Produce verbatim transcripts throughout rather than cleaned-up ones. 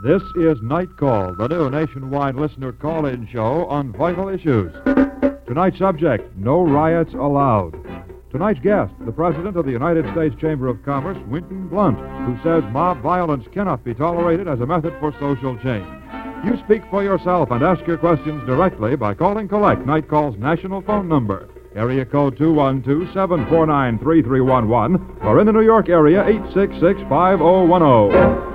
This is Night Call, the new nationwide listener call-in show on vital issues. Tonight's subject, no riots allowed. Tonight's guest, the president of the United States Chamber of Commerce, Winton Blunt, who says mob violence cannot be tolerated as a method for social change. You speak for yourself and ask your questions directly by calling Collect, Night Call's national phone number, area code two one two, seven four nine, three three one one, or in the New York area, eight six six, five oh one oh.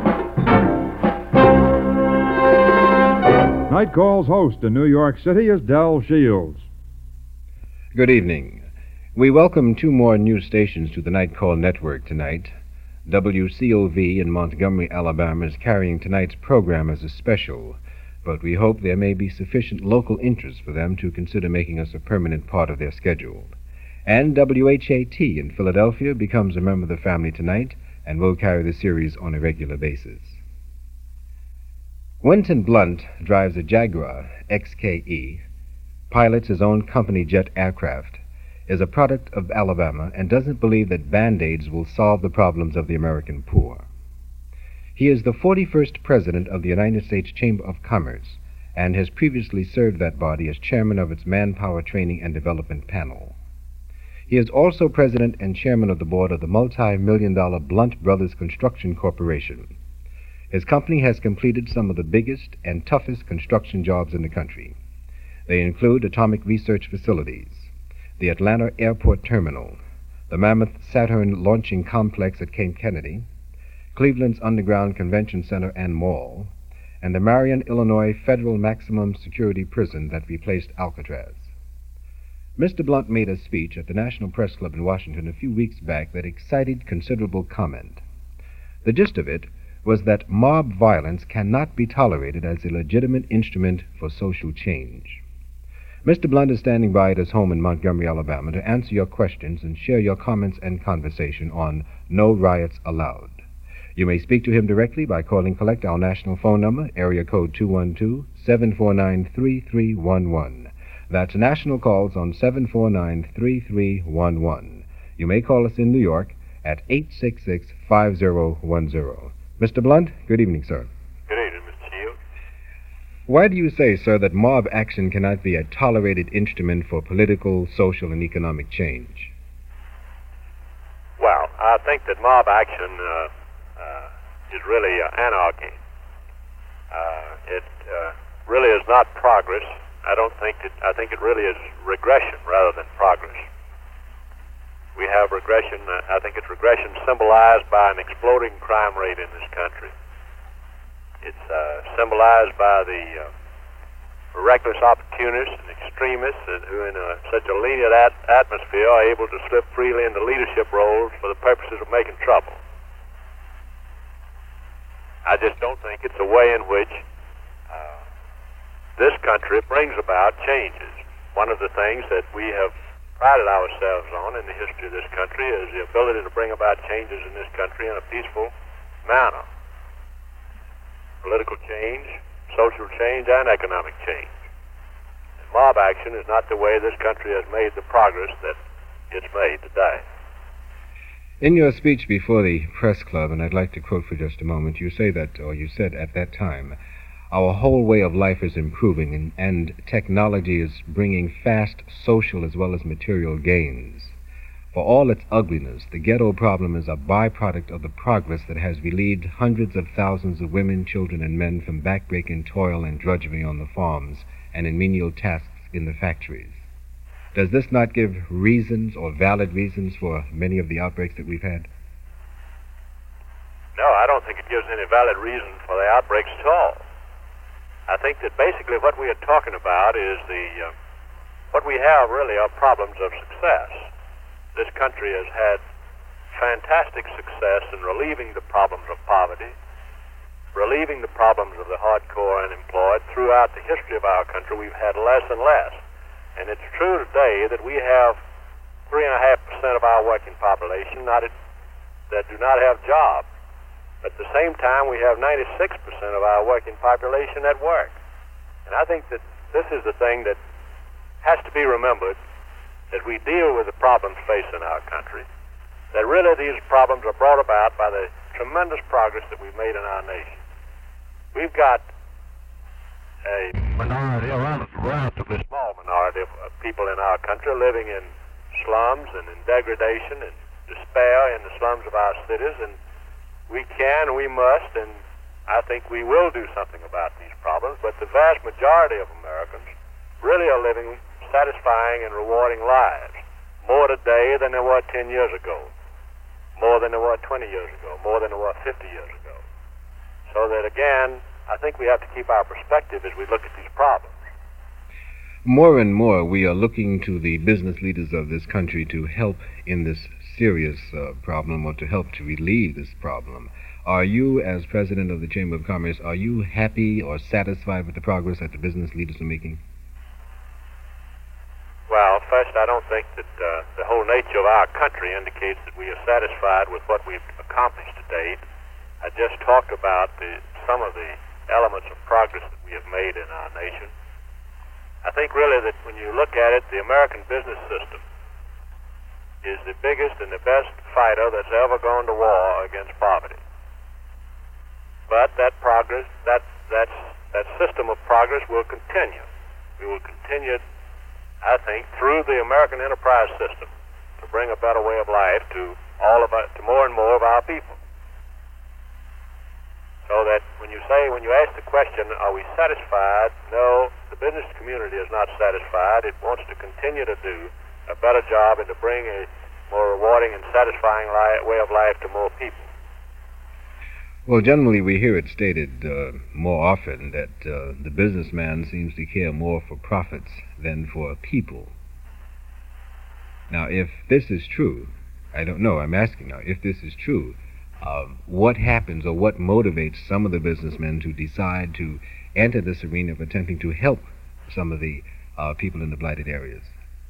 Night Call's host in New York City is Del Shields. Good evening. We welcome two more news stations to the Night Call Network tonight. W C O V in Montgomery, Alabama is carrying tonight's program as a special, but we hope there may be sufficient local interest for them to consider making us a permanent part of their schedule. And W H A T in Philadelphia becomes a member of the family tonight and will carry the series on a regular basis. Winton Blunt drives a Jaguar X K E, pilots his own company jet aircraft, is a product of Alabama, and doesn't believe that Band-Aids will solve the problems of the American poor. He is the forty-first president of the United States Chamber of Commerce and has previously served that body as chairman of its Manpower Training and Development Panel. He is also president and chairman of the board of the multi-million dollar Blunt Brothers Construction Corporation. His company has completed some of the biggest and toughest construction jobs in the country. They include atomic research facilities, the Atlanta Airport Terminal, the Mammoth Saturn Launching Complex at Cape Kennedy, Cleveland's Underground Convention Center and Mall, and the Marion, Illinois Federal Maximum Security Prison that replaced Alcatraz. Mister Blunt made a speech at the National Press Club in Washington a few weeks back that excited considerable comment. The gist of it was that mob violence cannot be tolerated as a legitimate instrument for social change. Mister Blunt is standing by at his home in Montgomery, Alabama, to answer your questions and share your comments and conversation on No Riots Allowed. You may speak to him directly by calling Collect, our national phone number, area code two one two, seven four nine, three three one one. That's national calls on seven four nine, three three one one. You may call us in New York at eight six six, five oh one oh. Mister Blunt, good evening, sir. Good evening, Mister Shields. Why do you say, sir, that mob action cannot be a tolerated instrument for political, social, and economic change? Well, I think that mob action uh, uh, is really uh, anarchy. Uh, it uh, really is not progress. I don't think it, I think it really is regression rather than progress. We have regression, uh, I think it's regression symbolized by an exploding crime rate in this country. It's uh, symbolized by the uh, reckless opportunists and extremists who in a, such a lenient at- atmosphere are able to slip freely into leadership roles for the purposes of making trouble. I just don't think it's a way in which uh, this country brings about changes. One of the things that we have prided ourselves on in the history of this country is the ability to bring about changes in this country in a peaceful manner. Political change, social change, and economic change. And mob action is not the way this country has made the progress that it's made today. In your speech before the press club, and I'd like to quote for just a moment, you say that, or you said at that time, our whole way of life is improving and, and technology is bringing fast social as well as material gains. For all its ugliness, the ghetto problem is a byproduct of the progress that has relieved hundreds of thousands of women, children, and men from backbreaking toil and drudgery on the farms and in menial tasks in the factories. Does this not give reasons or valid reasons for many of the outbreaks that we've had? No, I don't think it gives any valid reason for the outbreaks at all. I think that basically what we are talking about is the, uh, what we have really are problems of success. This country has had fantastic success in relieving the problems of poverty, relieving the problems of the hardcore unemployed. Throughout the history of our country, we've had less and less. And it's true today that we have three and a half percent of our working population not at, that do not have jobs. At the same time, we have ninety-six percent of our working population at work. And I think that this is the thing that has to be remembered, that we deal with the problems facing our country, that really these problems are brought about by the tremendous progress that we've made in our nation. We we've got a minority, a relatively small minority of, of people in our country living in slums and in degradation and despair in the slums of our cities, and we can, we must, and I think we will do something about these problems, but the vast majority of Americans really are living satisfying and rewarding lives, more today than they were ten years ago, more than they were twenty years ago, more than they were fifty years ago. So that, again, I think we have to keep our perspective as we look at these problems. More and more, we are looking to the business leaders of this country to help in this serious uh, problem, or to help to relieve this problem. Are you, as president of the Chamber of Commerce, are you happy or satisfied with the progress that the business leaders are making? Well, first, I don't think that uh, the whole nature of our country indicates that we are satisfied with what we've accomplished to date. I just talked about the, some of the elements of progress that we have made in our nation. I think really that when you look at it, the American business system is the biggest and the best fighter that's ever gone to war against poverty. But that progress, that, that's, that system of progress will continue. We will continue, I think, through the American enterprise system to bring a better way of life to all of our, to more and more of our people. So that when you say, when you ask the question, are we satisfied? No, the business community is not satisfied. It wants to continue to do a better job and to bring a more rewarding and satisfying li- way of life to more people. Well, generally we hear it stated uh, more often that uh, the businessman seems to care more for profits than for people. Now, if this is true, I don't know, I'm asking now, if this is true, Uh, what happens or what motivates some of the businessmen to decide to enter this arena of attempting to help some of the uh, people in the blighted areas?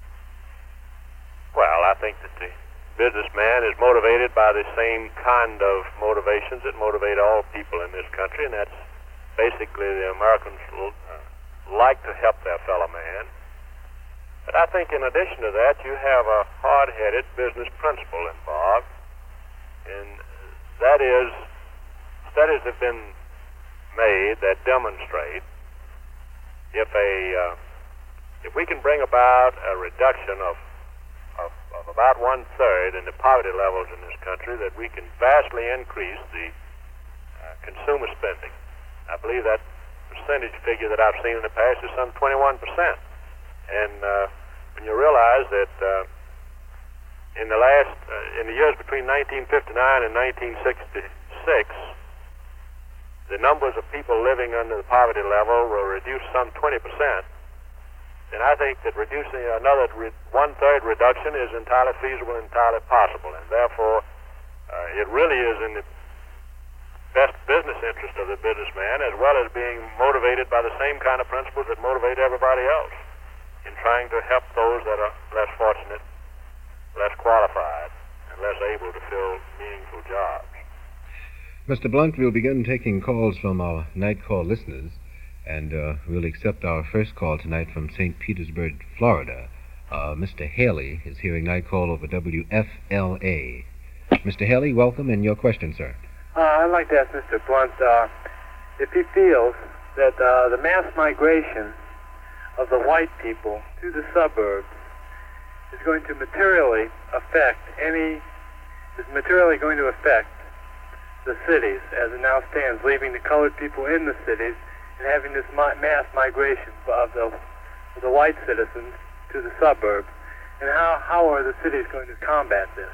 Well, I think that the businessman is motivated by the same kind of motivations that motivate all people in this country, and that's basically the Americans uh, like to help their fellow man. But I think in addition to that, you have a hard-headed business principle involved, and that is, studies have been made that demonstrate if a uh, if we can bring about a reduction of, of of about one third in the poverty levels in this country, that we can vastly increase the uh, consumer spending. I believe that percentage figure that I've seen in the past is some twenty-one percent, and uh, when you realize that. Uh, In the last, uh, in the years between nineteen fifty-nine and nineteen sixty-six, the numbers of people living under the poverty level were reduced some twenty percent. And I think that reducing another re- one-third reduction is entirely feasible, entirely possible. And therefore, uh, it really is in the best business interest of the businessman, as well as being motivated by the same kind of principles that motivate everybody else in trying to help those that are less fortunate, less qualified, and less able to fill meaningful jobs. Mister Blunt, we'll begin taking calls from our night call listeners, and uh, we'll accept our first call tonight from Saint Petersburg, Florida. Uh, Mister Haley is hearing night call over W F L A. Mister Haley, welcome, and your question, sir. Uh, I'd like to ask Mister Blunt uh, if he feels that uh, the mass migration of the white people to the suburbs is going to materially affect any, is materially going to affect the cities as it now stands, leaving the colored people in the cities and having this mi- mass migration of the, of the white citizens to the suburbs. And how, how are the cities going to combat this?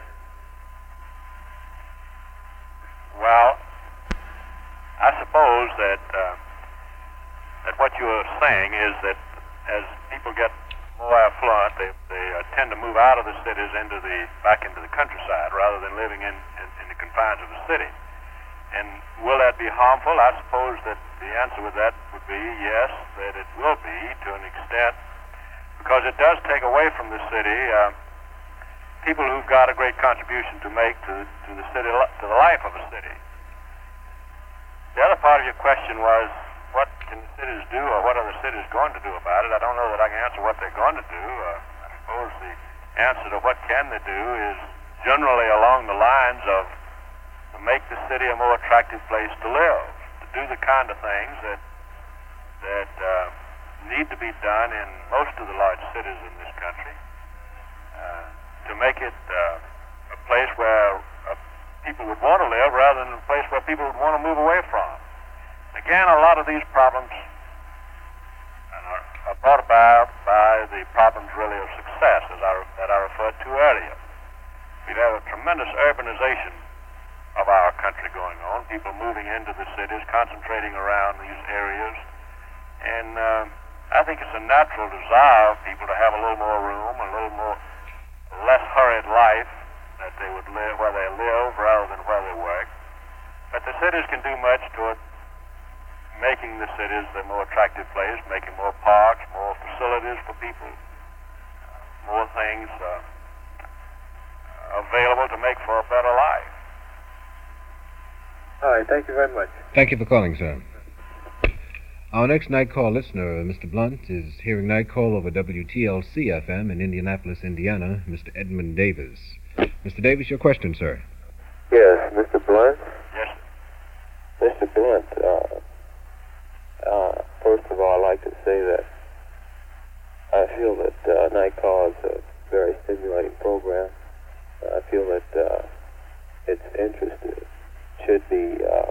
Well, I suppose that, uh, that what you're saying is that as people get more affluent, they, they uh, tend to move out of the cities into the back into the countryside rather than living in, in, in the confines of the city. And will that be harmful? I suppose that the answer with that would be yes, that it will be to an extent, because it does take away from the city uh, people who've got a great contribution to make to, to the city, to the life of a city. The other part of your question was, what can the cities do, or what are the cities going to do about it? I don't know that I can answer what they're going to do. Uh, I suppose the answer to what can they do is generally along the lines of to make the city a more attractive place to live, to do the kind of things that that uh, need to be done in most of the large cities in this country uh, to make it uh, a place where uh, people would want to live rather than a place where people would want to move away from. Again, a lot of these problems are, are brought about by the problems really of success, as I, that I referred to earlier. We've had a tremendous urbanization of our country going on, people moving into the cities, concentrating around these areas. And uh, I think it's a natural desire of people to have a little more room, a little more less hurried life that they would live where they live rather than where they work. But the cities can do much toward making the cities a more attractive place, making more parks, more facilities for people, more things uh, available to make for a better life. All right, thank you very much. Thank you for calling, sir. Our next night call listener, Mister Blunt, is hearing night call over W T L C F M in Indianapolis, Indiana, Mister Edmund Davis. Mister Davis, your question, sir. Yes, Mister Blunt. Yes. Mister Blunt, uh, uh, first of all, I'd like to say that I feel that uh, Night Call is a very stimulating program. I feel that uh, its interest should be uh,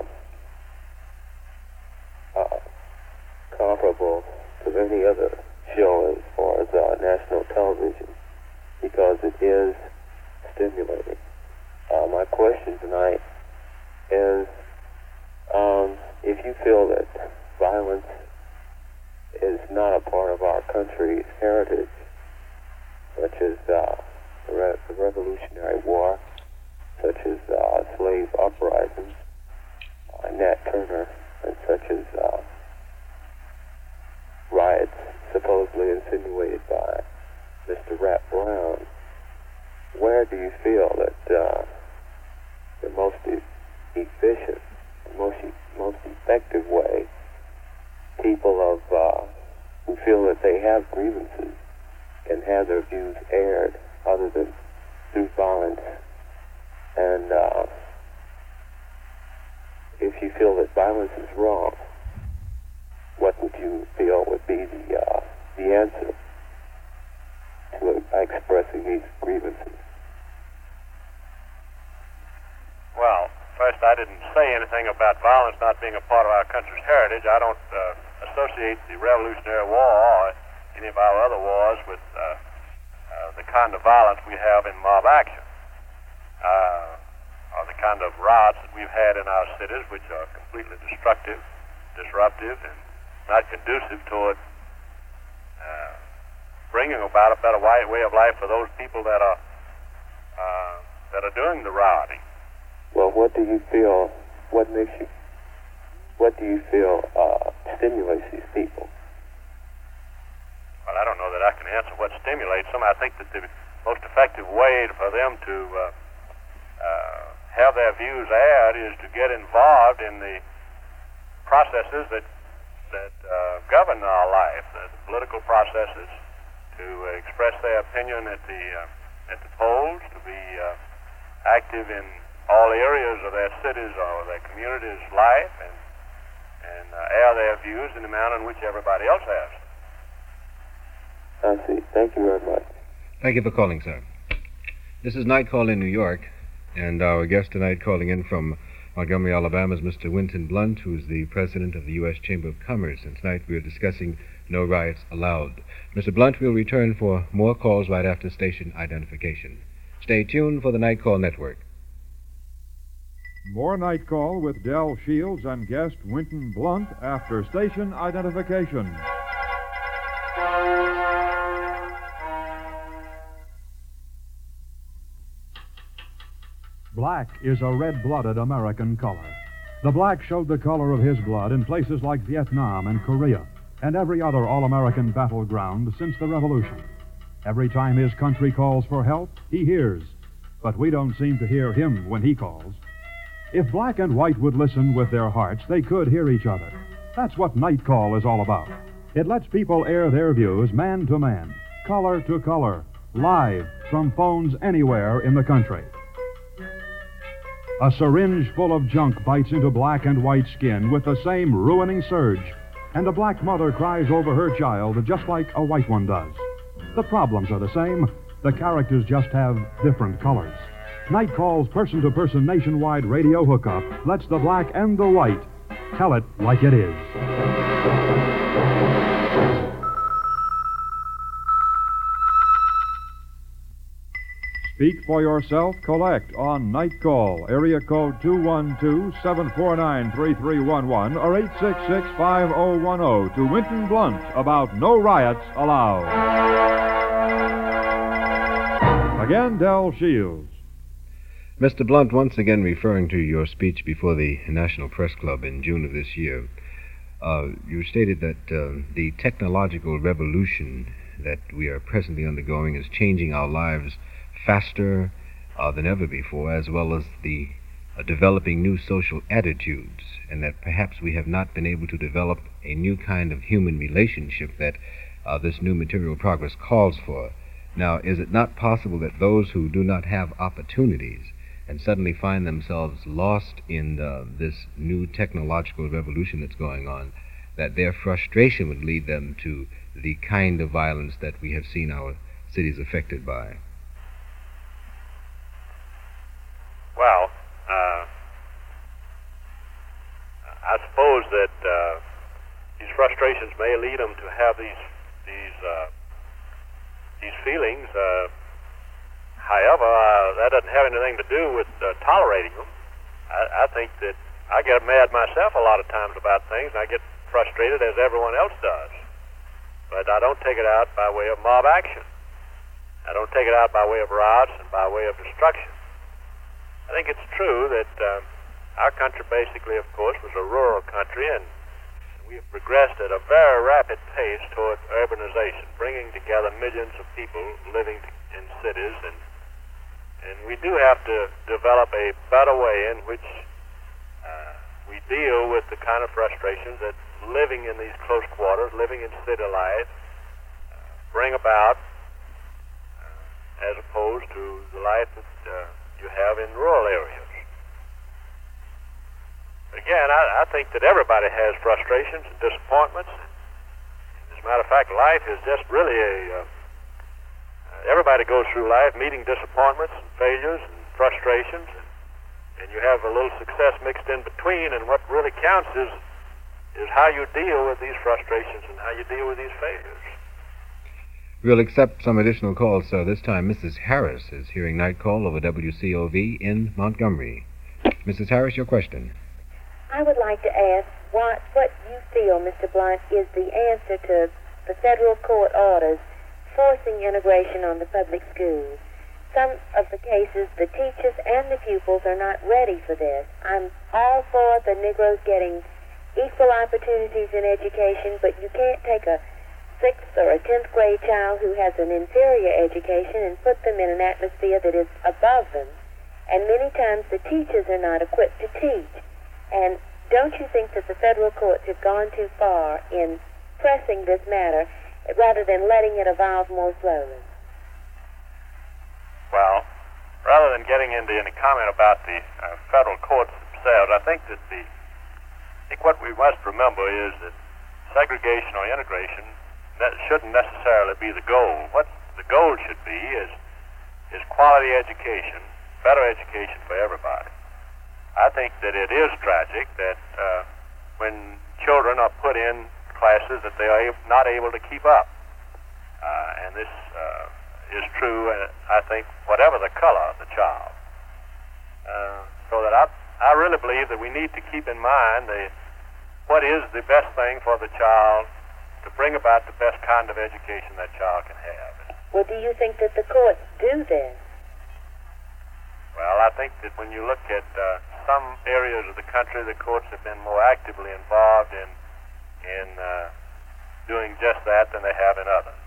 uh, comparable to any other show as far as uh, national television, because it is stimulating. Uh, my question tonight is, um, if you feel that violence is not a part of our country's heritage, such as uh, the, Re- the Revolutionary War, such as uh, slave uprisings, uh, Nat Turner, and such as uh, riots supposedly insinuated by Mister Rat Brown, where do you feel that uh, the most e- efficient, the most, e- most effective way people of uh, who feel that they have grievances can have their views aired other than through violence? And uh, if you feel that violence is wrong, what would you feel would be the uh, the answer to uh, expressing these grievances? Well, first, I didn't say anything about violence not being a part of our country's heritage. I don't uh, associate the Revolutionary War or any of our other wars with uh, uh, the kind of violence we have in mob action, uh, or the kind of riots that we've had in our cities, which are completely destructive, disruptive, and not conducive toward uh, bringing about a better way of life for those people that are uh, that are doing the rioting. Well, what do you feel? What makes you? What do you feel uh, stimulates these people? Well, I don't know that I can answer what stimulates them. I think that the most effective way for them to uh, uh, have their views aired is to get involved in the processes that that uh, govern our life, the political processes, to uh, express their opinion at the uh, at the polls, to be uh, active in all areas of their cities or their communities' life, and and uh, air their views in the manner in which everybody else has. I see. Thank you very much. Thank you for calling, sir. This is Night Call in New York, and our guest tonight calling in from Montgomery, Alabama is Mister Winton Blunt, who is the president of the U S Chamber of Commerce. And tonight we are discussing No Riots Allowed. Mister Blunt will return for more calls right after station identification. Stay tuned for the Night Call Network. More Night Call with Del Shields and guest Winton Blunt after station identification. Black is a red-blooded American color. The black showed the color of his blood in places like Vietnam and Korea and every other all-American battleground since the Revolution. Every time his country calls for help, he hears. But we don't seem to hear him when he calls. If black and white would listen with their hearts, they could hear each other. That's what Night Call is all about. It lets people air their views man to man, color to color, live from phones anywhere in the country. A syringe full of junk bites into black and white skin with the same ruining surge, and a black mother cries over her child just like a white one does. The problems are the same. The characters just have different colors. Night Call's person-to-person nationwide radio hookup lets the black and the white tell it like it is. Speak for yourself, collect on Night Call, area code two one two, seven four nine, three three one one or eight six six, five oh one oh to Winton Blunt about no riots allowed. Again, Del Shields. Mister Blunt, once again referring to your speech before the National Press Club in June of this year, uh, you stated that uh, the technological revolution that we are presently undergoing is changing our lives faster uh, than ever before, as well as the uh, developing new social attitudes, and that perhaps we have not been able to develop a new kind of human relationship that uh, this new material progress calls for. Now, is it not possible that those who do not have opportunities and suddenly find themselves lost in uh, this new technological revolution that's going on, that their frustration would lead them to the kind of violence that we have seen our cities affected by? Well, uh, I suppose that uh, these frustrations may lead them to have these these uh, these feelings. Uh, however, uh, that doesn't have anything to do with uh, tolerating them. I, I think that I get mad myself a lot of times about things, and I get frustrated as everyone else does. But I don't take it out by way of mob action. I don't take it out by way of riots and by way of destruction. I think it's true that um, our country basically, of course, was a rural country, and we have progressed at a very rapid pace toward urbanization, bringing together millions of people living in cities, and and we do have to develop a better way in which uh, we deal with the kind of frustrations that living in these close quarters, living in city life, uh, bring about, uh, as opposed to the life that uh, you have in rural areas. Again, I, I think that everybody has frustrations and disappointments. As a matter of fact, life is just really a... Uh, everybody goes through life meeting disappointments and failures and frustrations, and, and you have a little success mixed in between, and what really counts is, is how you deal with these frustrations and how you deal with these failures. We'll accept some additional calls, sir. This time, Missus Harris is hearing Night Call over W C O V in Montgomery. Missus Harris, your question. I would like to ask what, what you feel, Mister Blunt, is the answer to the federal court orders forcing integration on the public schools. Some of the cases, the teachers and the pupils are not ready for this. I'm all for the Negroes getting equal opportunities in education, but you can't take a sixth or a tenth grade child who has an inferior education and put them in an atmosphere that is above them. And many times the teachers are not equipped to teach. And don't you think that the federal courts have gone too far in pressing this matter rather than letting it evolve more slowly? Well, rather than getting into any comment about the uh, federal courts themselves, I think that the I think what we must remember is that segregation or integration that shouldn't necessarily be the goal. What the goal should be is is quality education, better education for everybody. I think that it is tragic that uh, when children are put in classes that they are not able to keep up. Uh, and this uh, is true, uh, I think, whatever the color of the child. Uh, so that I, I really believe that we need to keep in mind the, what is the best thing for the child to bring about the best kind of education that child can have. Well, do you think that the courts do this? Well, I think that when you look at uh, some areas of the country, the courts have been more actively involved in in uh, doing just that than they have in others.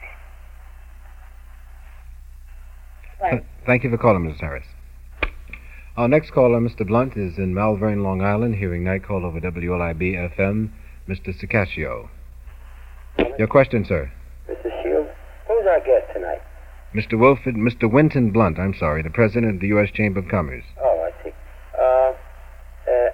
Right. Thank you for calling, Missus Harris. Our next caller, Mister Blunt, is in Malvern, Long Island, hearing Night Call over W L I B F M. Mister Sicascio. Your question, sir. Mister Shields, who's our guest tonight? Mister Wilford, Mister Winton Blunt, I'm sorry, the president of the U S Chamber of Commerce. Oh, I see. Uh,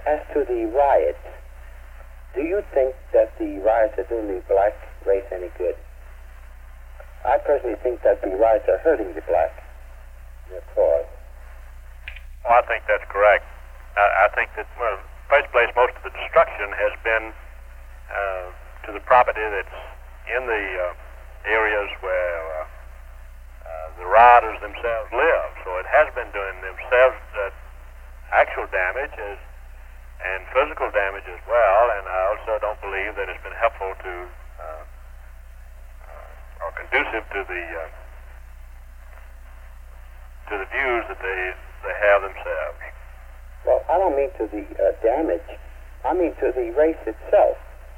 as to the riots, do you think that the riots are doing the black race any good? I personally think that the riots are hurting the black their cause. Well, I think that's correct. I, I think that, well, in the first place, most of the destruction has been uh, to the property that's in the uh, areas where uh, uh, the rioters themselves live. So it has been doing themselves uh, actual damage as, and physical damage as well, and I also don't believe that it's been helpful to uh, uh, or conducive to the uh, to the views that they they have themselves. Well, I don't mean to the uh, damage. I mean to the race itself.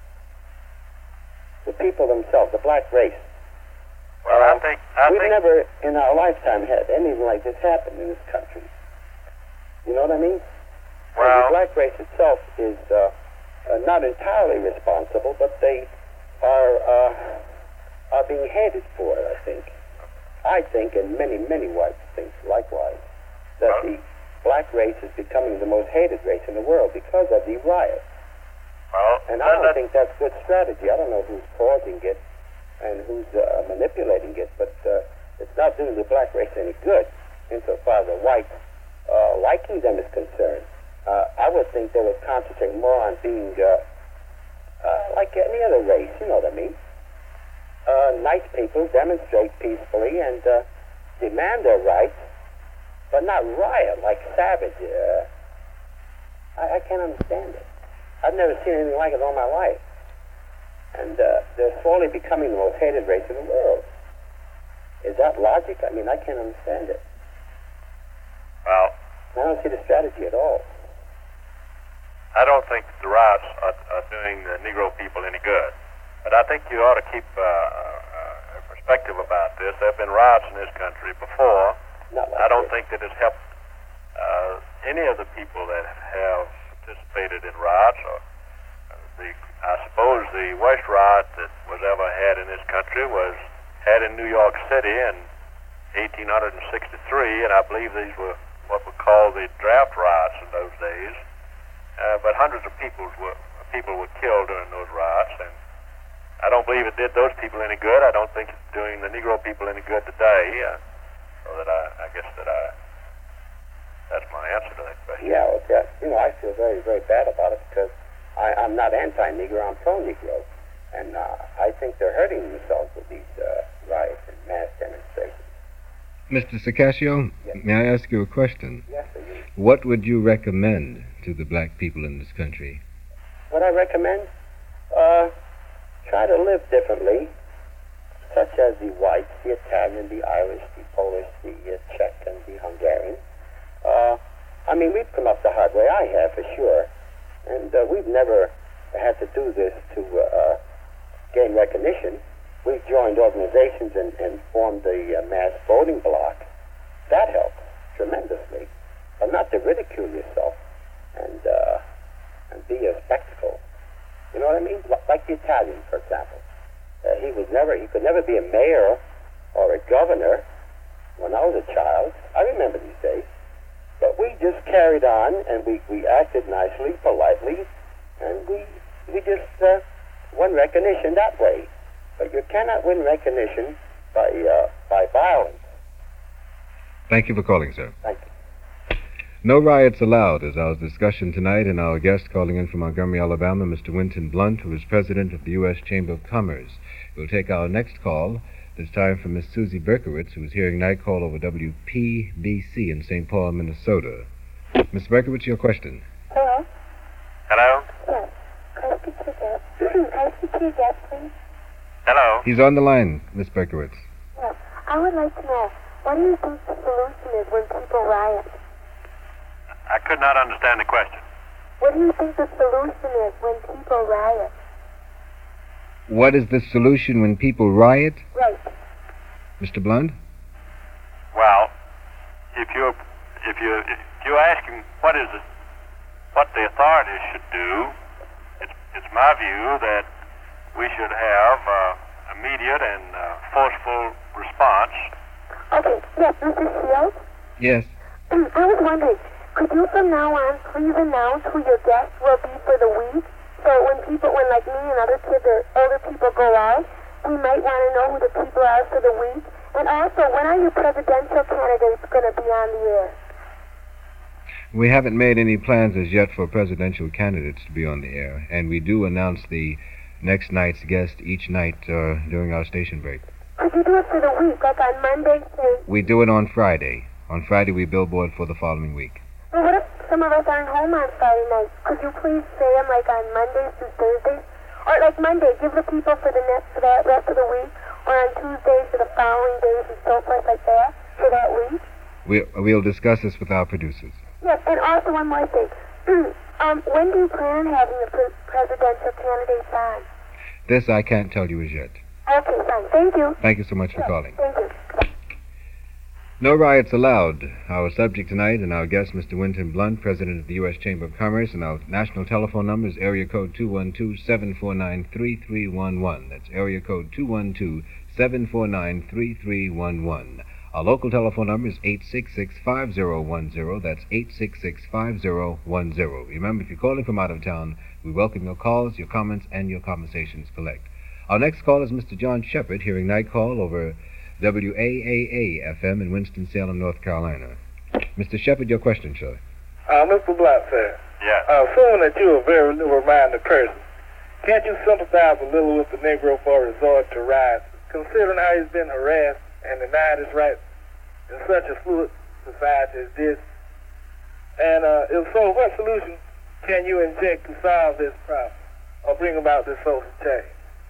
The people themselves, the black race. Well, uh, I think I we've think never in our lifetime had anything like this happen in this country. You know what I mean? well, And the black race itself is uh, uh, not entirely responsible, but they are uh, are being hated for it, I think. I think, and many, many whites think likewise, that Well- the black race is becoming the most hated race in the world because of the riots. well, And that- I don't that- think that's good strategy. I don't know who's causing it and who's uh, manipulating it, but uh, it's not doing the black race any good insofar as the whites uh, liking them is concerned. Uh, I would think they would concentrate more on being uh, uh, like any other race, you know what I mean? Uh, nice people demonstrate peacefully and uh, demand their rights, but not riot like savage. Uh, I, I can't understand it. I've never seen anything like it all my life. And uh, they're slowly becoming the most hated race in the world. Is that logic? I mean, I can't understand it. well, I don't see the strategy at all. I don't think the riots are, are doing the Negro people any good. But I think you ought to keep uh, uh, a perspective about this. There have been riots in this country before. Not like I don't this. think that it's helped uh, any of the people that have participated in riots. Or, uh, the, I suppose the worst riot that was ever had in this country was had in New York City in eighteen sixty-three, and I believe these were what were called the draft riots in those days. Uh, but hundreds of people were people were killed during those riots, and I don't believe it did those people any good. I don't think it's doing the Negro people any good today. Uh, so that I, I guess that I, that's my answer to that question. Yeah, well, yeah, you know, I feel very, very bad about it because I, I'm not anti-Negro, I'm pro-Negro. And uh, I think they're hurting themselves with these uh, riots and mass demonstrations. Mister Sacascio, Yes. may I ask you a question? Yes, I do. What would you recommend to the black people in this country? What I recommend? Uh, try to live differently, such as the whites, the Italian, the Irish, the Polish, the uh, Czech, and the Hungarian. Uh, I mean, we've come up the hard way. I have, for sure. And uh, we've never had to do this to uh, gain recognition. We've joined organizations and, and formed the uh, mass voting bloc. That helps tremendously. But not to ridicule yourself and uh, and be a spectacle. You know what I mean? L- like the Italian, for example. Uh, he was never, he could never be a mayor or a governor when I was a child. I remember these days. But we just carried on, and we, we acted nicely, politely, and we we just uh, won recognition that way. But you cannot win recognition by uh, by violence. Thank you for calling, sir. Thank you. No riots allowed is our discussion tonight, and our guest calling in from Montgomery, Alabama, Mister Winton Blunt, who is president of the U S Chamber of Commerce. We'll take our next call. It's time for Miss Susie Berkowitz, who is hearing night call over W P B C in Saint Paul, Minnesota. Miss Berkowitz, your question. Hello? Hello? Yes. Can I speak to your guest? Can I speak to your guest, please? Hello? He's on the line, Miss Berkowitz. Yes. I would like to know, what do you think the solution is when people riot? I could not understand the question. What do you think the solution is when people riot? What is the solution when people riot? Right. Mister Blunt? Well, if you if you if you're asking what is it, what the authorities should do, it's it's my view that we should have uh, immediate and uh, forceful response. Okay. Yes, Mister Shields? Yes. I was wondering, Could you from now on please announce who your guests will be for the week? So when people, when like me and other kids or older people go out, we might want to know who the people are for the week. And also, when are your presidential candidates going to be on the air? We haven't made any plans as yet for presidential candidates to be on the air, and we do announce the next night's guest each night uh, during our station break. Could you do it for the week, like on Monday, say? We do it on Friday. On Friday, we billboard for the following week. Well, what if some of us aren't home on Friday night? Could you please say them like on Mondays through Thursdays? Or like Monday, give the people for the next for that rest of the week, or on Tuesdays for the following days and so forth like that for that week? We, we'll discuss this with our producers. Yes, and also one more thing. um, when do you plan on having the pre- presidential candidates on? This I can't tell you as yet. Okay, fine. Thank you. Thank you so much for yes, calling. Thank you. No riots allowed. Our subject tonight and our guest, Mister Winton Blunt, President of the U S Chamber of Commerce, and our national telephone number is area code two one two, seven four nine, three three one one. That's area code two one two, seven four nine, three three one one. Our local telephone number is eight six six, five zero one zero. That's eight six six, five zero one zero. Remember, if you're calling from out of town, we welcome your calls, your comments, and your conversations collect. Our next call is Mister John Shepard, hearing Night Call over W A A A F M in Winston-Salem, North Carolina. Mister Shepard, your question, sir. Uh, Mister Blunt, sir. Yeah. Uh, assuming that you're a very liberal-minded person, can't you sympathize a little with the Negro for resort to riots, considering how he's been harassed and denied his rights in such a fluid society as this? And uh, if so, what solution can you inject to solve this problem or bring about this social change?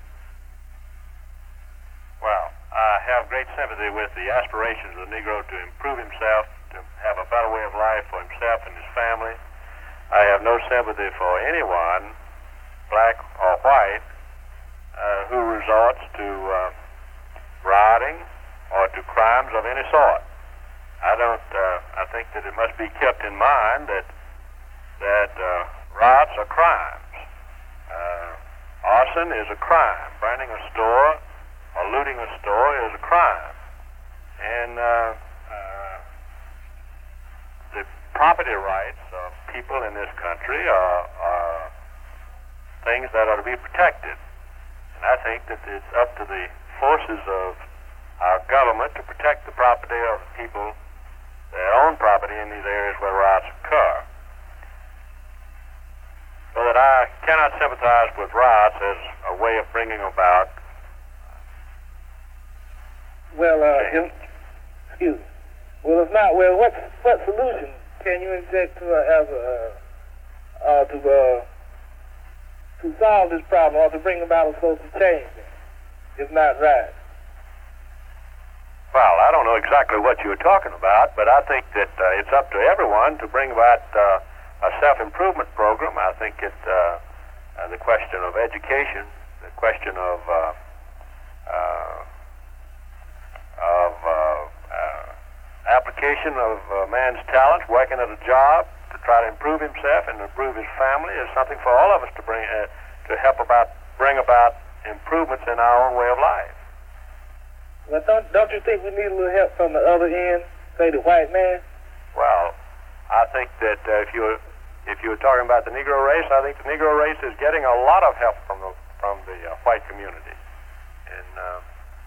Well, I have great sympathy with the aspirations of the Negro to improve himself, to have a better way of life for himself and his family. I have no sympathy for anyone, black or white, uh, who resorts to uh, rioting or to crimes of any sort. I don't. Uh, I think that it must be kept in mind that that uh, riots are crimes. Uh, arson is a crime. Burning a store or looting a store is a crime. And uh, uh, the property rights of people in this country are, are things that are to be protected. And I think that it's up to the forces of our government to protect the property of the people, their own property in these areas where riots occur. So that I cannot sympathize with riots as a way of bringing about. Well, uh, if, excuse me. Well, if not, well, what what solution can you inject to uh, as a uh, uh, to uh, to solve this problem or to bring about a social change, if not right? Well, I don't know exactly what you were talking about, but I think that uh, it's up to everyone to bring about uh, a self-improvement program. I think it uh, uh, the question of education, the question of uh, uh, of uh, uh, application of a man's talents, working at a job to try to improve himself and improve his family is something for all of us to bring uh, to help about bring about improvements in our own way of life. Well, don't don't you think we need a little help from the other end, say the white man? Well, I think that uh, if you were, if you were talking about the Negro race, I think the Negro race is getting a lot of help from the from the uh, white community, and. Uh,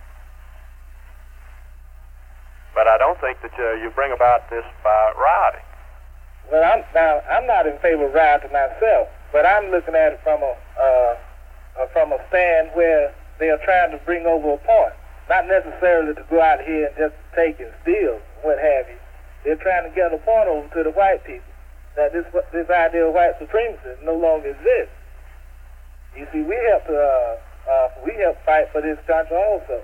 But I don't think that uh, you bring about this by rioting. Well, I'm now I'm not in favor of rioting myself, but I'm looking at it from a uh, uh, from a stand where they are trying to bring over a point, not necessarily to go out here and just take and steal, what have you. They're trying to get a point over to the white people that this this idea of white supremacy no longer exists. You see, we have to uh, uh, we have to fight for this country also.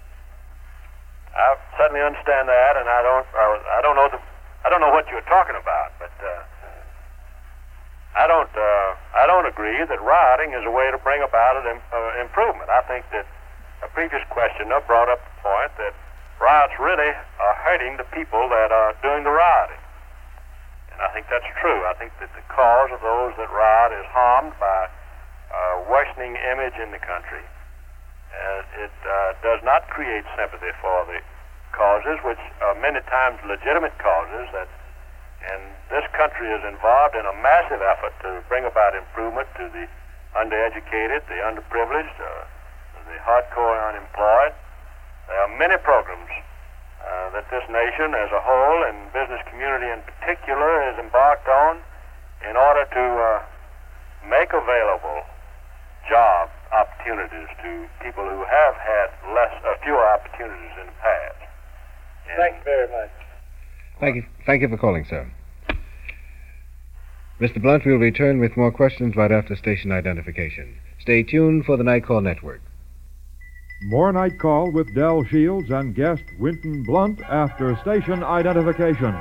I certainly understand that, and I don't. I don't know the. I don't know what you're talking about, but uh, I don't. Uh, I don't agree that rioting is a way to bring about an uh, improvement. I think that a previous questioner brought up the point that riots really are hurting the people that are doing the rioting, and I think that's true. I think that the cause of those that riot is harmed by uh, worsening image in the country. Uh, it uh, does not create sympathy for the causes, which are many times legitimate causes that And this country is involved in a massive effort to bring about improvement to the undereducated, the underprivileged, uh, the hardcore unemployed. There are many programs uh, that this nation as a whole and business community in particular is embarked on in order to uh, make available job opportunities to people who have had less, uh, fewer opportunities in the past. And Thank you very much. Thank you. Thank you for calling, sir. Mister Blunt, we'll return with more questions right after station identification. Stay tuned for the Night Call Network. More Night Call with Del Shields and guest Winton Blunt after station identification.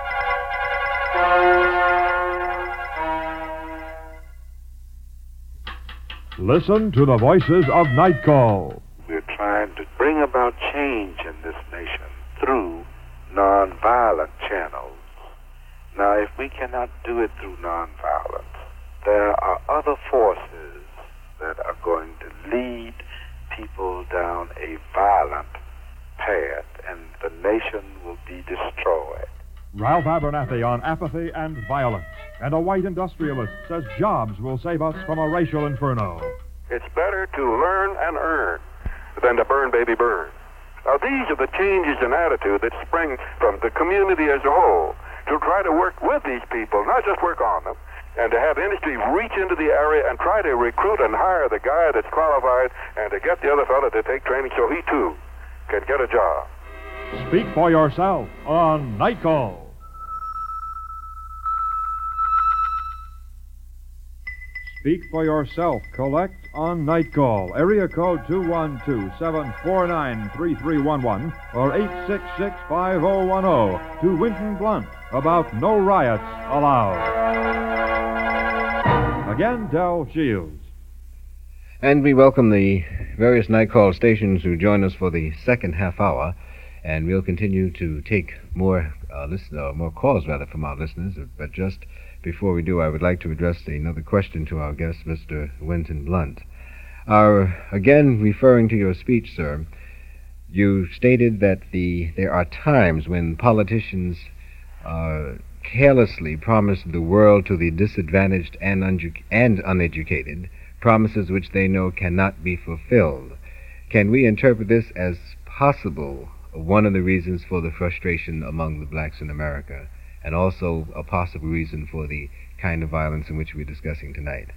Listen to the voices of Night Call. We're trying to bring about change in this nation through nonviolent channels. Now, if we cannot do it through nonviolence, there are other forces that are going to lead people down a violent path, and the nation will be destroyed. Ralph Abernathy on apathy and violence. And a white industrialist says jobs will save us from a racial inferno. It's better to learn and earn than to burn, baby, burn. Now, these are the changes in attitude that spring from the community as a whole, to try to work with these people, not just work on them, and to have industry reach into the area and try to recruit and hire the guy that's qualified and to get the other fellow to take training so he, too, can get a job. Speak for yourself on Night Call. Speak for yourself. Collect on Night Call. Area code two one two, seven four nine, three three one one or eight six six, five oh one oh to Winton Blunt about no riots allowed. Again, Del Shields. And we welcome the various Night Call stations who join us for the second half hour, and we'll continue to take more uh, listen, uh, more calls rather from our listeners. But just before we do, I would like to address another question to our guest, Mister Winton Blunt. Our, again, referring to your speech, sir, you stated that the there are times when politicians uh, carelessly promise the world to the disadvantaged and, un- and uneducated, promises which they know cannot be fulfilled. Can we interpret this as possible one of the reasons for the frustration among the blacks in America, and also a possible reason for the kind of violence in which we're discussing tonight?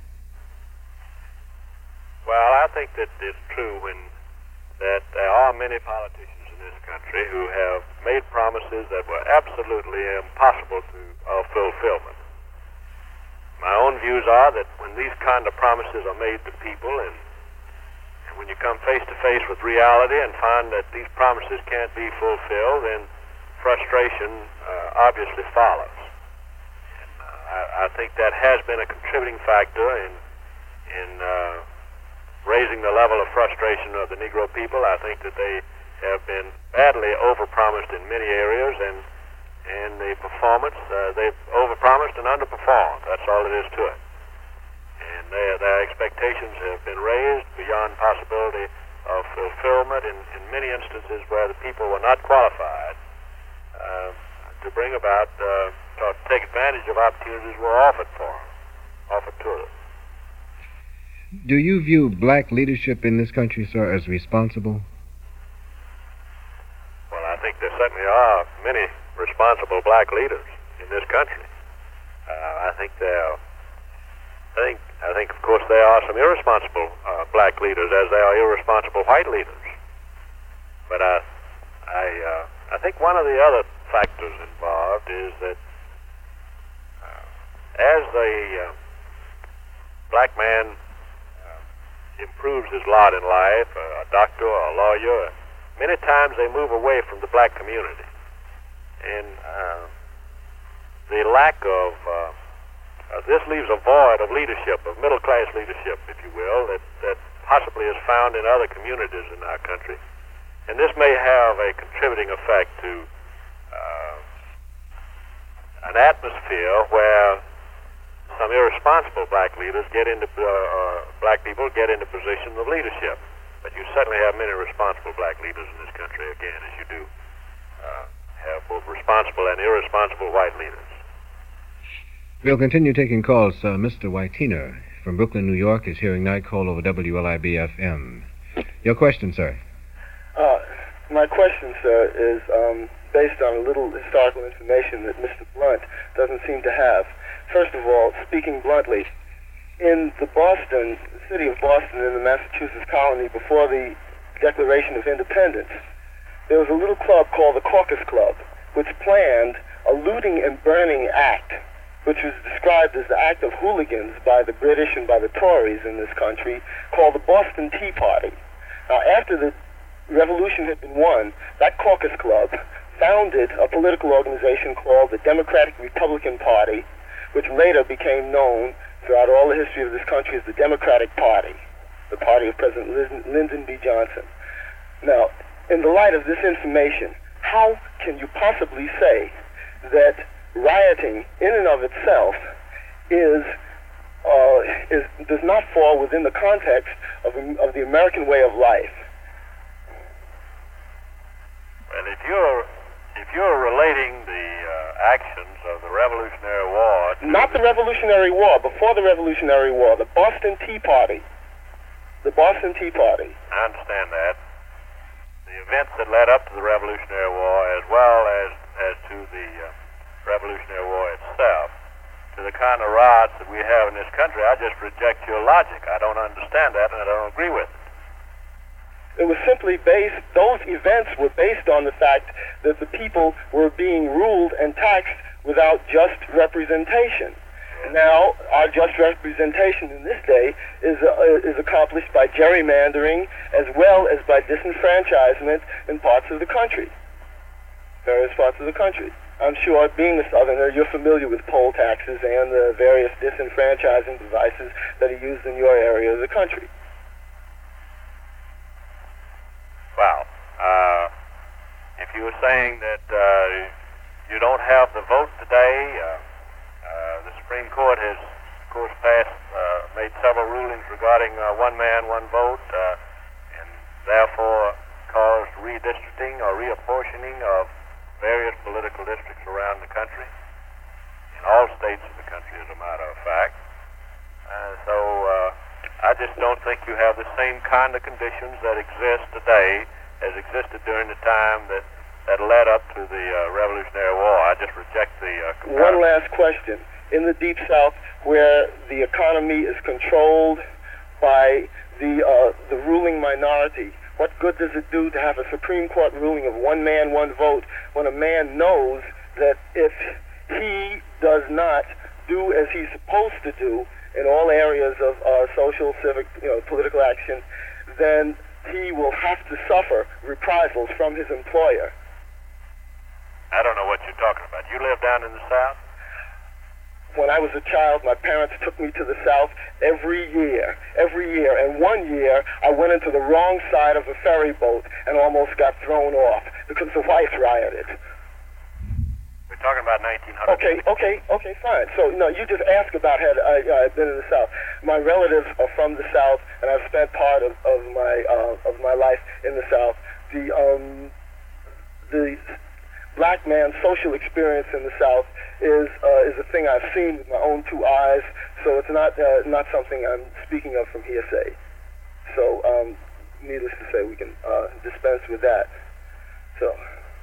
Well, I think that it's true when that there are many politicians in this country who have made promises that were absolutely impossible to uh, fulfillment. My own views are that when these kind of promises are made to people, and, and when you come face to face with reality and find that these promises can't be fulfilled, then frustration uh, obviously follows. And, uh, I, I think that has been a contributing factor in in uh, raising the level of frustration of the Negro people. I think that they have been badly overpromised in many areas, and and the performance, uh, they've overpromised and underperformed. That's all it is to it. And their, their expectations have been raised beyond possibility of fulfillment in, in many instances where the people were not qualified uh, to bring about, uh, to take advantage of opportunities were offered for them, offered to them. Do you view black leadership in this country, sir, as responsible? Well, I think there certainly are many responsible black leaders in this country. Uh, I think there, I think, I think, of course, there are some irresponsible uh, black leaders, as there are irresponsible white leaders. But I, I, uh, I think one of the other factors involved is that uh, as the uh, black man uh, improves his lot in life, uh, a doctor or a lawyer, many times they move away from the black community. And uh, the lack of, uh, uh, this leaves a void of leadership, of middle-class leadership, if you will, that, that possibly is found in other communities in our country. And this may have a contributing effect to uh, an atmosphere where some irresponsible black leaders get into, uh, uh, black people get into positions of leadership. But you certainly have many responsible black leaders in this country, again, as you do uh, have both responsible and irresponsible white leaders. We'll continue taking calls. Uh, Mister Whitiner from Brooklyn, New York, is hearing Night Call over W L I B F M. Your question, sir. Uh, my question, sir, is um, based on a little historical information that Mister Blunt doesn't seem to have. First of all, speaking bluntly, in the Boston, the city of Boston in the Massachusetts colony before the Declaration of Independence, there was a little club called the Caucus Club, which planned a looting and burning act, which was described as the act of hooligans by the British and by the Tories in this country, called the Boston Tea Party. Now, after the revolution had been won, that Caucus Club founded a political organization called the Democratic Republican Party, which later became known throughout all the history of this country as the Democratic Party, the party of President Lyndon B. Johnson. Now, in the light of this information, how can you possibly say that rioting in and of itself is uh, is does not fall within the context of, of the American way of life? Well, if you're if you're relating the uh, actions of the Revolutionary War, not the Revolutionary War, before the Revolutionary War, the Boston Tea Party, the Boston Tea Party. I understand that. The events that led up to the Revolutionary War, as well as as to the uh, Revolutionary War itself, to the kind of riots that we have in this country, I just reject your logic. I don't understand that, and I don't agree with it. It was simply based, those events were based on the fact that the people were being ruled and taxed without just representation. Now, our just representation in this day is uh, is accomplished by gerrymandering as well as by disenfranchisement in parts of the country, various parts of the country. I'm sure, being a Southerner, you're familiar with poll taxes and the various disenfranchising devices that are used in your area of the country. Well, uh, if you were saying that uh, you don't have the vote today, uh, uh, the Supreme Court has, of course, passed, uh, made several rulings regarding uh, one man, one vote, uh, and therefore caused redistricting or reapportioning of various political districts around the country, in all states of the country, as a matter of fact. Uh, so uh, I just don't think you have the same kind of conditions that exist today as existed during the time that, that led up to the uh, Revolutionary War. I just reject the uh, comparison. One last question. In the Deep South, where the economy is controlled by the uh, the ruling minority, what good does it do to have a Supreme Court ruling of one man, one vote, when a man knows that if he does not do as he's supposed to do in all areas of uh, social, civic, you know, political action, then he will have to suffer reprisals from his employer? I don't know what you're talking about. You live down in the South? When I was a child, my parents took me to the South every year, every year. And one year, I went into the wrong side of a ferry boat and almost got thrown off because the whites rioted. We're talking about nineteen hundred. Okay, okay, okay, fine. So, no, you just asked about had I uh, been in the South. My relatives are from the South, and I've spent part of, of my uh, of my life in the South. The um, the black man's social experience in the South is uh, is a thing I've seen with my own two eyes, so it's not uh, not something I'm speaking of from hearsay. So, um, needless to say, we can uh, dispense with that. So,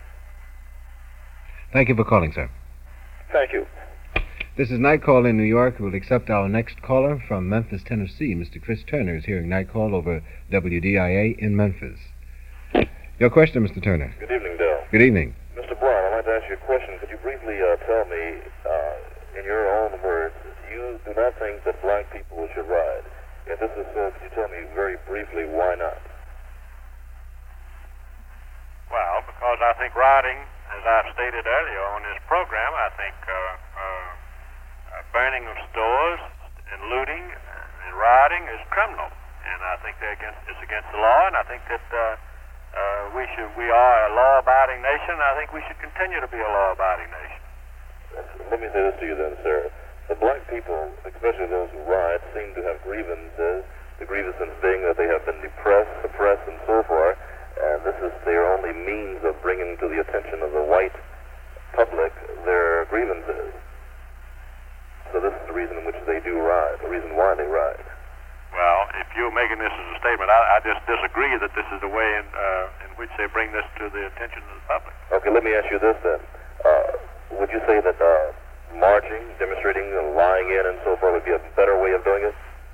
thank you for calling, sir. thank you. This is Night Call in New York. We'll accept our next caller from Memphis, Tennessee. Mister Chris Turner is hearing Night Call over W D I A in Memphis. Your question, Mister Turner. Good evening, Dale. Good evening. Mister Blunt, I'd like to ask you a question. Could you briefly uh, tell me, uh, in your own words, you do not think that black people should ride? If this is so, could you tell me very briefly why not? Well, because I think rioting, as I've stated earlier on this program, I think uh, uh, uh, burning of stores and looting and rioting is criminal, and I think they're against it's against the law, and I think that uh, uh, we should we are a law-abiding nation. And I think we should continue to be a law-abiding nation. Let me say this to you then, sir. The black people, especially those who riot, seem to have grievances. The grievances being that they have been depressed, suppressed, and so forth. And this is their only means of bringing to the attention of the white public their grievances. So this is the reason in which they do ride, the reason why they ride. Well, if you're making this as a statement, I, I just disagree that this is the way in, uh, in which they bring this to the attention of the public. Okay, let me ask you this then. Uh, would you say that uh, marching, demonstrating, and lying in and so forth would be a better way of doing it?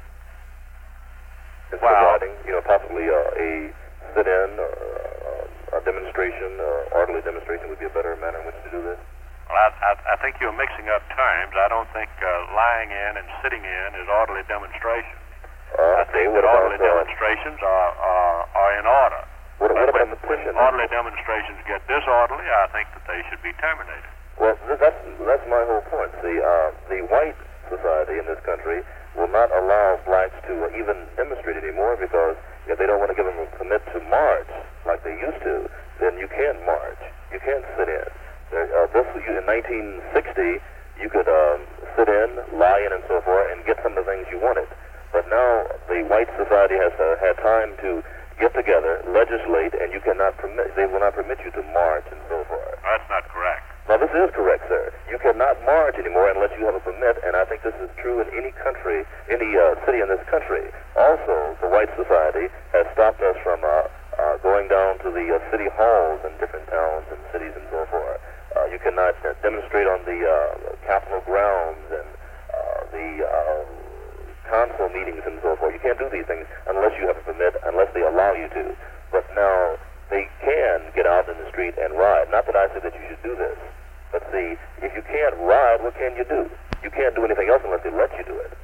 Instead Wow. of riding, you know, possibly uh, a sit-in or uh, a demonstration, or orderly demonstration would be a better manner in which to do this? Well, I, I, I think you're mixing up terms. I don't think uh, lying in and sitting in is orderly demonstration. Uh, I think what that about, orderly uh, demonstrations are, are, are in order. What, what But about when, the when petition? orderly demonstrations get disorderly, I think that they should be terminated. Well, th- that's that's my whole point. See, uh, the white society in this country will not allow blacks to uh, even demonstrate anymore, because if they don't want to give them a permit to march like they used to, then you can't march. You can't sit in. There, uh, this in nineteen sixty, you could um, sit in, lie in, and so forth, and get some of the things you wanted. But now the white society has uh, had time to get together, legislate, and you cannot permit. They will not permit you to march and so forth. That's not correct. Now, this is correct, sir. You cannot march anymore unless you have a permit, and I think this is true in any country, any uh, city in this country. Also, the white society has stopped us from uh, uh, going down to the uh, city halls in different towns and cities and so forth. Uh, you cannot uh, demonstrate on the uh, Capitol grounds and uh, the uh, council meetings and so forth. You can't do these things unless you have a permit, unless they allow you to. But now, they can get out in the street and ride. Not that I say that you should do this, but see, if you can't ride, what can you do? You can't do anything else unless they let you do it.